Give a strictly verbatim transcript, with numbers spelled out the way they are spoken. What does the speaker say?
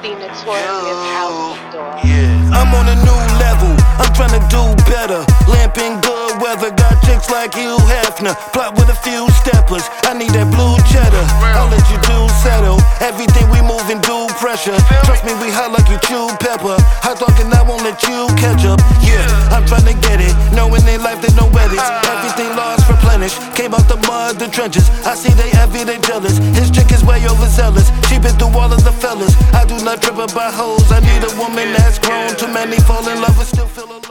the Notorious House Door. Yeah. I'm on a new level, I'm tryna do better. Lamping good weather, got chicks like Hugh Hefner. Plot with a few steppers, I need that blue cheddar. I'll let you do settle, everything we move in due pressure. Trust me, we hot like you chew pepper. Hot dog and I won't let you catch up. Yeah, I'm tryna get it, knowing in life they no edits. Everything lost, replenished, came out the mud, the trenches. I see they envy, they jealous. His chick is way overzealous, she been through all of the fellas. I do not trip about hoes, I need a woman that's grown. Too many fall in love and still feel alone.